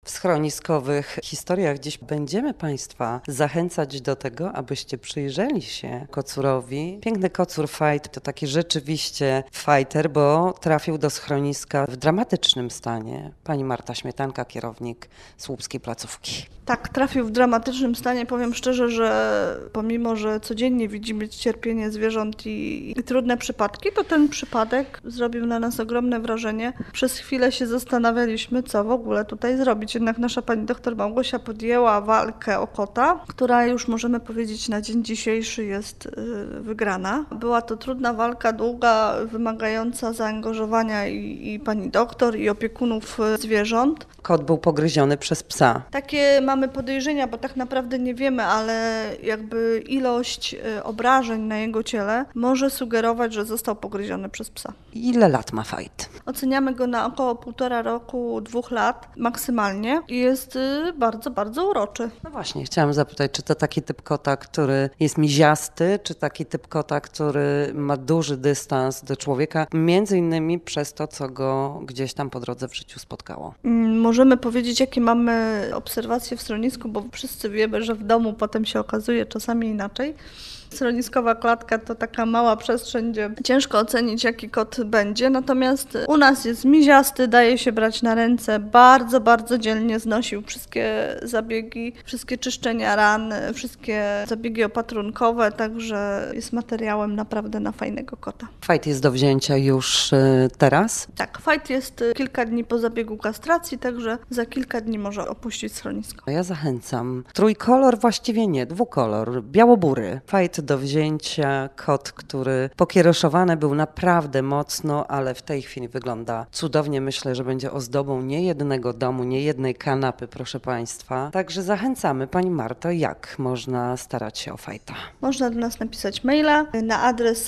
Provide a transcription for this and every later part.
W schroniskowych historiach dziś będziemy Państwa zachęcać do tego, abyście przyjrzeli się kocurowi. Piękny kocur Fight to taki rzeczywiście fighter, bo trafił do schroniska w dramatycznym stanie. Pani Marta Śmietanka, kierownik słupskiej placówki. Tak, trafił w dramatycznym stanie. Powiem szczerze, że pomimo, że codziennie widzimy cierpienie zwierząt i trudne przypadki, to ten przypadek zrobił na nas ogromne wrażenie. Przez chwilę się zastanawialiśmy, co w ogóle tutaj zrobić. Jednak nasza pani doktor Małgosia podjęła walkę o kota, która już możemy powiedzieć na dzień dzisiejszy jest wygrana. Była to trudna walka, długa, wymagająca zaangażowania i pani doktor, i opiekunów zwierząt. Kot był pogryziony przez psa. Takie mamy podejrzenia, bo tak naprawdę nie wiemy, ale jakby ilość obrażeń na jego ciele może sugerować, że został pogryziony przez psa. Ile lat ma Fight? Oceniamy go na około 1,5 roku, 2 lat maksymalnie i jest bardzo, bardzo uroczy. No właśnie, chciałam zapytać, czy to taki typ kota, który jest miziasty, czy taki typ kota, który ma duży dystans do człowieka, między innymi przez to, co go gdzieś tam po drodze w życiu spotkało. Możemy powiedzieć, jakie mamy obserwacje w schronisku, bo wszyscy wiemy, że w domu potem się okazuje czasami inaczej. Schroniskowa klatka to taka mała przestrzeń, gdzie ciężko ocenić, jaki kot będzie, natomiast u nas jest miziasty, daje się brać na ręce, bardzo, bardzo dzielnie znosił wszystkie zabiegi, wszystkie czyszczenia ran, wszystkie zabiegi opatrunkowe, także jest materiałem naprawdę na fajnego kota. Fight jest do wzięcia już teraz? Tak, Fight jest kilka dni po zabiegu kastracji, także za kilka dni może opuścić schronisko. Ja zachęcam. Trójkolor, właściwie nie, dwukolor, białobury. Fight do wzięcia, kot, który pokieroszowany był naprawdę mocno, ale w tej chwili wygląda cudownie. Myślę, że będzie ozdobą niejednego domu, niejednej kanapy, proszę Państwa. Także zachęcamy. Pani Marto, jak można starać się o Fighta? Można do nas napisać maila na adres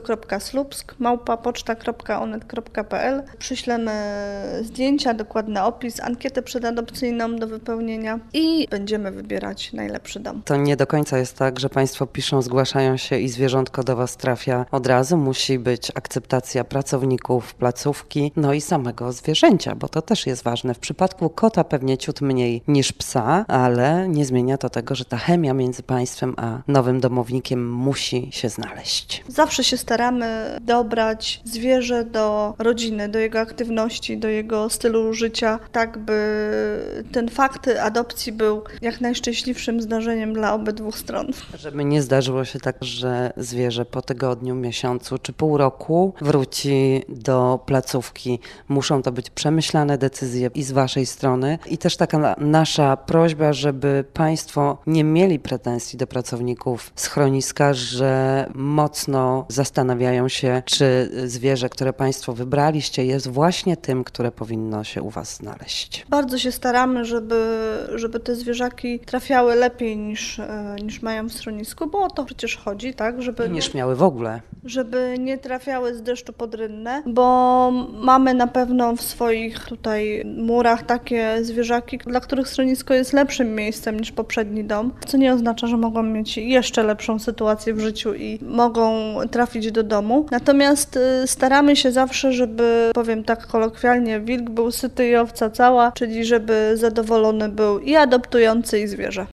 schronisko.słupsk@poczta.onet.pl. Przyślemy zdjęcia, dokładny opis, ankietę przedadopcyjną do wypełnienia i będziemy wybierać najlepszy dom. To nie do końca jest tak, że Państwo piszą, zgłaszają się i zwierzątko do Was trafia od razu. Musi być akceptacja pracowników placówki, no i samego zwierzęcia, bo to też jest ważne. W przypadku kota pewnie ciut mniej niż psa, ale nie zmienia to tego, że ta chemia między Państwem a nowym domownikiem musi się znaleźć. Zawsze się staramy dobrać zwierzę do rodziny, do jego aktywności, do jego stylu życia, tak by ten fakt adopcji był jak najszczęśliwszym zdarzeniem dla obydwu stron. Żeby nie zdarzyło się tak, że zwierzę po tygodniu, miesiącu czy pół roku wróci do placówki. Muszą to być przemyślane decyzje i z Waszej strony. I też taka nasza prośba, żeby Państwo nie mieli pretensji do pracowników schroniska, że mocno zastanawiają się, czy zwierzę, które Państwo wybraliście, jest właśnie tym, które powinno się u Was znaleźć. Bardzo się staramy, żeby te zwierzaki trafiały lepiej niż mają w schronisku, bo o to przecież chodzi, tak? Niż miały w ogóle. Żeby nie trafiały z deszczu pod rynnę, bo mamy na pewno w swoich tutaj murach takie zwierzaki, dla których schronisko jest lepszym miejscem niż poprzedni dom, co nie oznacza, że mogą mieć jeszcze lepszą sytuację w życiu i mogą trafić do domu. Natomiast staramy się zawsze, żeby, powiem tak kolokwialnie, wilk był syty i owca cała, czyli żeby zadowolony był i adoptujący, i zwierzę.